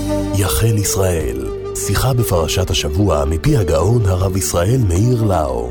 יחן ישראל, שיחה בפרשת השבוע מפי הגאון הרב ישראל מאיר לאו.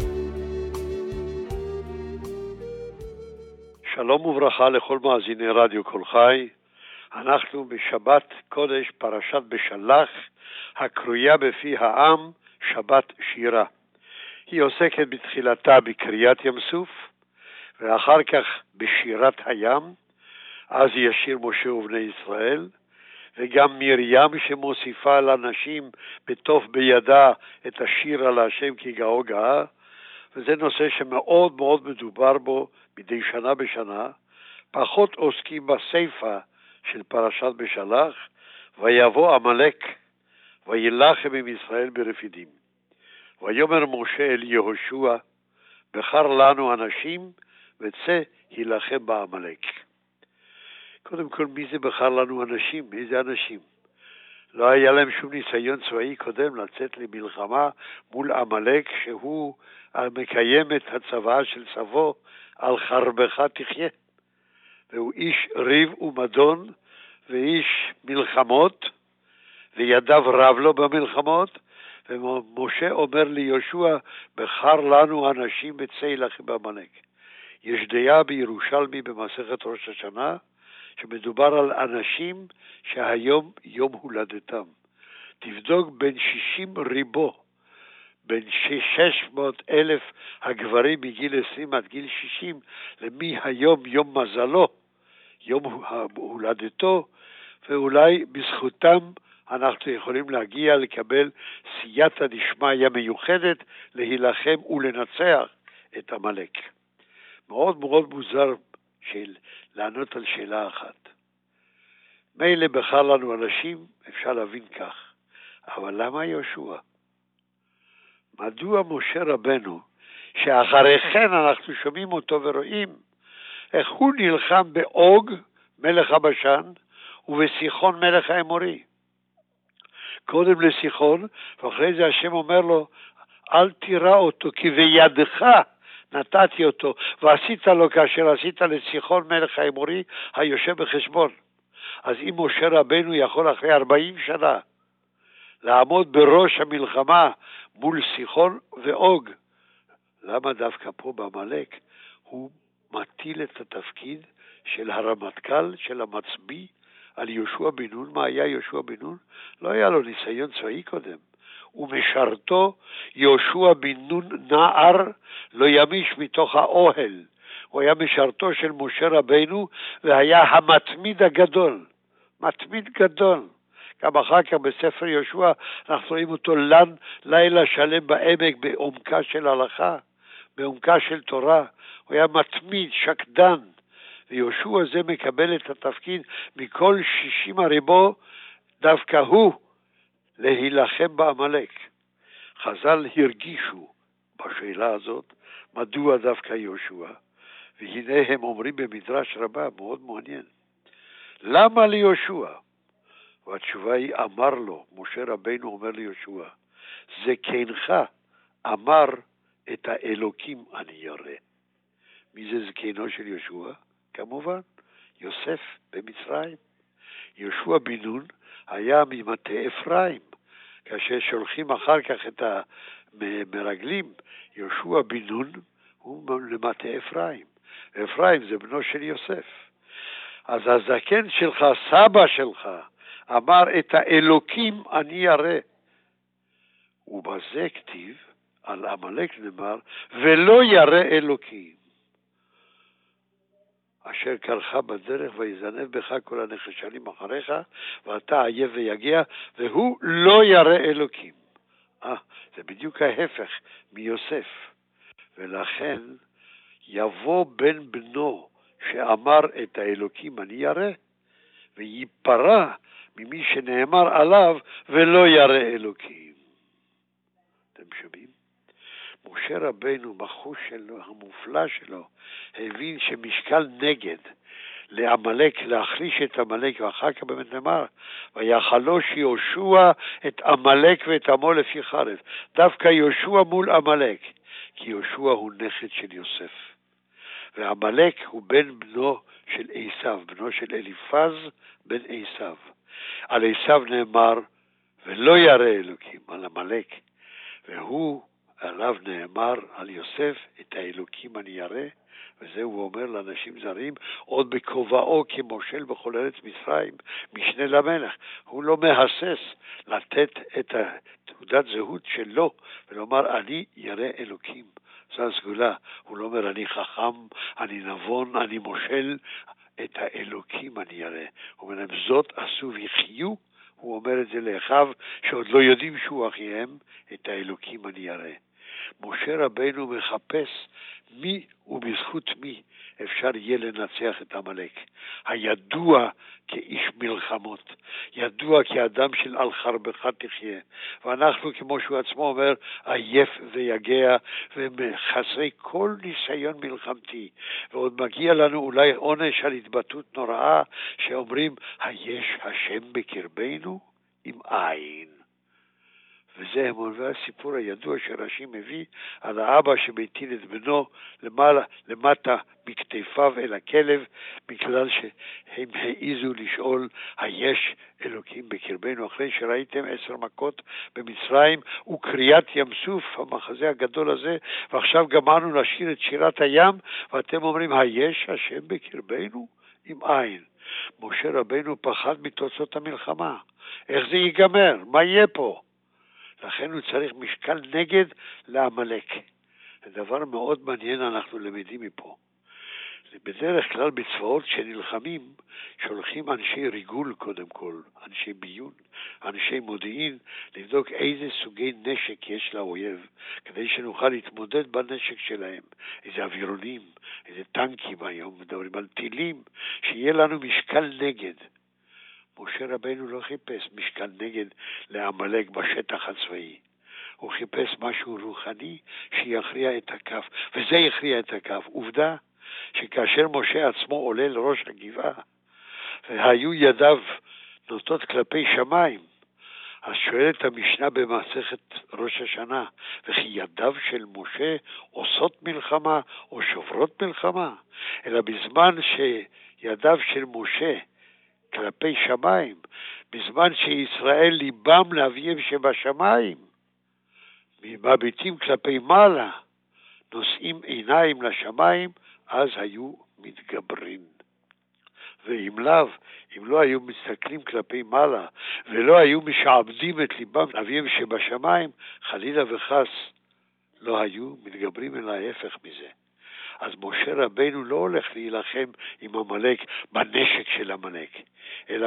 שלום וברכה לכל מאזיני רדיו כל חי. אנחנו בשבת קודש פרשת בשלח, הקרויה בפי העם שבת שירה. היא עוסקת בתחילתה בקריאת ים סוף, ואחר כך בשירת הים. אז ישיר משה ובני ישראל, וגם מרים שמוסיפה לנשים בטוף בידה את השיר על השם כי גאו גאה, וזה נושא שמאוד מאוד מדובר בו מדי שנה בשנה. פחות עוסקים בסיפא של פרשת בשלח, ויבוא עמלק וילחם עם ישראל ברפידים. ויאמר משה אל יהושע, בחר לנו אנשים וצא הילחם בעמלק. קודם כל, מי זה בחר לנו אנשים? מי זה אנשים? לא היה להם שום ניסיון צבאי קודם לצאת למלחמה מול עמלק, שהוא מקיים את הצוואה של סבו, על חרבך תחיה. והוא איש ריב ומדון ואיש מלחמות, וידיו רב לו במלחמות. ומשה אומר ליהושע, בחר לנו אנשים וצא הילחם בעמלק. יש דעה בירושלמי במסכת ראש השנה, שמדובר על אנשים שהיום יום הולדתם. תבדוק בין 60 ריבו, בין 600,000 הגברים מגיל 20 עד גיל 60, למי היום יום מזלו, יום הולדתו, ואולי בזכותם אנחנו יכולים להגיע לקבל סייעתא דשמיא מיוחדת להילחם ולנצח את עמלק. מאוד מאוד מוזר לענות על שאלה אחת. מילא בחר לנו אנשים, אפשר להבין כך, אבל למה יהושע? מדוע משה רבנו, שאחרי כן אנחנו שומעים אותו ורואים איך הוא נלחם באוג מלך הבשן ובסיחון מלך האמורי? קודם לסיחון, ואחרי זה השם אומר לו, אל תירא אותו, כי בידך נתתי אותו, ועשית לו כאשר עשית לסיחון מלך האמורי היושב בחשבון. אז אם משה רבנו יכול אחרי 40 שנה לעמוד בראש המלחמה מול סיחון ואוג, למה דווקא פה בעמלק הוא מטיל את התפקיד של הרמטכ"ל, של המצביא, על יהושע בן נון? מה היה יהושע בן נון? לא היה לו ניסיון צבאי קודם. ומשרתו יהושע בן נון נער לא ימיש מתוך האוהל. הוא היה משרתו של משה רבנו, והיה המתמיד הגדול. מתמיד גדול. גם אחר כך בספר יהושע אנחנו רואים אותו לילה שלם בעמק, בעומקה של הלכה, בעומקה של תורה. הוא היה מתמיד, שקדן. ויהושע זה מקבל את התפקיד מכל 60 הריבו, דווקא הוא להילחם בעמלק. חז"ל הרגישו בשאלה הזאת, מדוע דווקא יהושע? והנה הם אומרים במדרש רבה, מאוד מעניין. למה ליהושע? והתשובה היא, אמר לו, משה רבנו אומר ליהושע, זקנך אמר את האלוקים אני ירא. מי זה זקנו של יהושע? כמובן, יוסף במצרים. יהושע בן נון היה ממטה אפרים. כאשר שולחים אחר כך את המרגלים, יהושע בן נון הוא למטה אפרים. אפרים זה בנו של יוסף. אז הזקן שלך, סבא שלך, אמר את האלוקים אני ירא. ובזה כתיב, על עמלק נאמר, ולא ירא אלוקים. אשר קרחה בדרך ויזנב בך כל הנחשלים אחריך, ואתה עייף ויגיע, והוא לא ירא אלוקים. זה בדיוק ההפך מיוסף. ולכן יבוא בן בנו שאמר את האלוקים אני ירא, ויפרע ממי שנאמר עליו ולא ירא אלוקים. אתם שומעים? משה רבנו, בחוש שלו, המופלא שלו, הבין שמשקל נגד לעמלק, להחליש את עמלק, ואחר כך באמת נאמר, ויחלוש יהושע את עמלק ואת עמו לפי חרב. דווקא יהושע מול עמלק, כי יהושע הוא נכד של יוסף. ועמלק הוא בן בנו של עשיו, בנו של אליפז בן עשיו. על עשיו נאמר, ולא ירא אלוקים, על עמלק, והוא, עליו נאמר, על יוסף, את האלוקים אני ירא, וזה הוא אומר לאנשים זרים, עוד בכובעו כמושל בכל ארץ מצרים, משנה למלך. הוא לא מהסס לתת את תעודת זהות שלו, ולומר, אני ירא אלוקים. זו הסגולה. הוא לא אומר, אני חכם, אני נבון, אני מושל, את האלוקים אני ירא. הוא אומר, זאת עשו וחיו, הוא אומר את זה לאחיו, שעוד לא יודעים שהוא אחיהם, את האלוקים אני ירא. משה רבנו מחפש מי ובזכות מי אפשר יהיה לנצח את עמלק. הידוע כאיש מלחמות, ידוע כאדם של על חרבך תחיה. ואנחנו, כמו שהוא עצמו אומר, עייף ויגע וחסרי כל ניסיון מלחמתי. ועוד מגיע לנו אולי עונש על התבטאות נוראה, שאומרים, היש השם בקרבנו עם עין. וזה הסיפור הידוע שרש"י מביא על האבא שמטיל את בנו למטה בכתפיו אל הכלב, בגלל שהם העיזו לשאול, היש אלוקים בקרבנו, אחרי שראיתם 10 מכות במצרים וקריאת ים סוף, המחזה הגדול הזה, ועכשיו גמרנו לשיר את שירת הים, ואתם אומרים, היש השם בקרבנו עם עין. משה רבנו פחד מתוצאות המלחמה. איך זה ייגמר? מה יהיה פה? לכן הוא צריך משקל נגד לעמלק. זה דבר מאוד מעניין אנחנו למדים מפה. בדרך כלל בצבאות שנלחמים, שולחים אנשי ריגול קודם כל, אנשי ביון, אנשי מודיעין, לבדוק איזה סוגי נשק יש לאויב, כדי שנוכל להתמודד בנשק שלהם. איזה אווירונים, איזה טנקים היום, מדברים על טילים, שיהיה לנו משקל נגד. משה רבנו לא חיפש משקל נגד לעמלק בשטח הצבאי. הוא חיפש משהו רוחני שיכריע את הכף, וזה יכריע את הכף. עובדה שכאשר משה עצמו עולה לראש הגבעה, והיו ידיו נוטות כלפי שמיים, אז שואלת המשנה במסכת ראש השנה, וכי ידיו של משה עושות מלחמה או שוברות מלחמה? אלא בזמן שידיו של משה כלפי שמיים, בזמן שישראל ליבם לאביהם שבשמיים, מביטים כלפי מעלה, נושאים עיניים לשמיים, אז היו מתגברים. ואם לאו, אם לא היו מסתכלים כלפי מעלה, ולא היו משעבדים את ליבם לאביהם שבשמיים, חלילה וחס לא היו מתגברים, אלא ההפך מזה. אז משה רבנו לא הולך להילחם עם עמלק בנשק של עמלק, אלא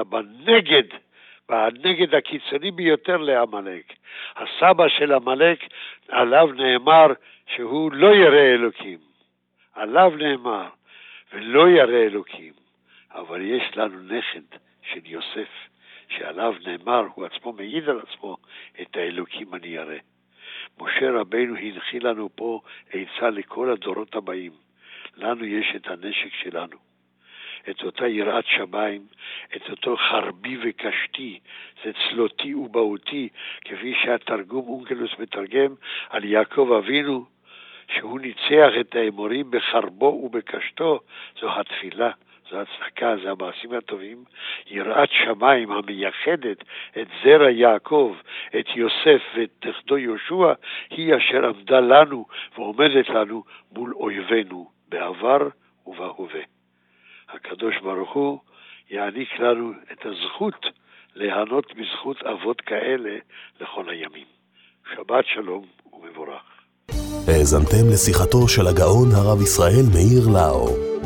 בנגד הקיצוני ביותר לעמלק. הסבא של עמלק, עליו נאמר שהוא לא ירא אלוקים. עליו נאמר, ולא ירא אלוקים. אבל יש לנו נכד של יוסף, שעליו נאמר, הוא עצמו מעיד על עצמו, את האלוקים אני ירא. משה רבנו הנחיל לנו פה עצה לכל הדורות הבאים. לנו יש את הנשק שלנו, את אותה יראת שמיים, את אותו חרבי וקשתי, זה צלותי ובהותי, כפי שהתרגום אונקלוס מתרגם על יעקב אבינו, שהוא ניצח את האמורים בחרבו ובקשתו. זו התפילה, זו הצדקה, זה המעשים הטובים. יראת שמיים המייחדת את זרע יעקב, את יוסף ואת נכדו יהושע, היא אשר עמדה לנו ועומדת לנו מול אויבינו בעבר ובהווה. הקדוש ברוך הוא יעניק לנו את הזכות ליהנות בזכות אבות כאלה לכל הימים. שבת שלום ומבורך. האזנתם לשיחתו של הגאון הרב ישראל מאיר לאו.